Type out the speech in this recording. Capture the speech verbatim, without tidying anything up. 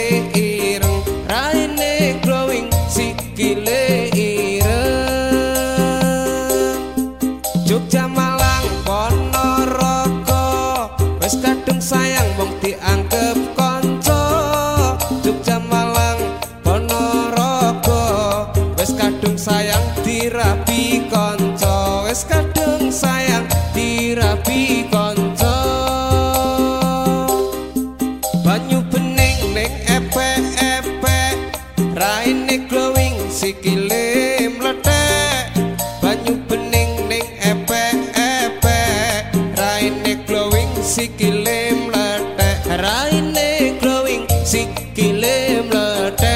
ireng, raine glowing sikile ireng. Jogja Malang Ponorogo wis kadung sayang wong dianggep kanca. Jogja Malang Ponorogo wis kadung sayang dirabi kanca, wis kadung sayang dirabi kanca. Banyu bening ning epek-epek, raine glowing sikile mlethek. Banyu bening ning epek-epek, raine glowing sikile mlethek, raine glowing sikile mlethek.